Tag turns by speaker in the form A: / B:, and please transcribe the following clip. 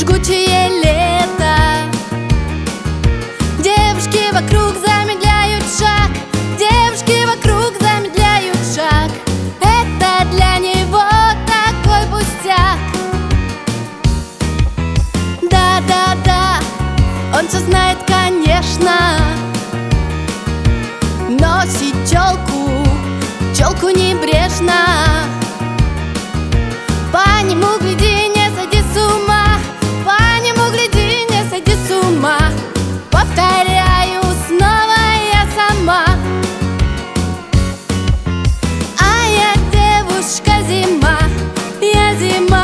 A: жгучее лето. Девушки вокруг замедляют шаг, девушки вокруг замедляют шаг. Это для него такой пустяк. Да-да-да, он все знает, конечно. Носит челку небрежно. По нему гляди, не сойди с ума, по нему гляди, не сойди с ума. Повторяю снова я сама. А я девушка зима, я зима.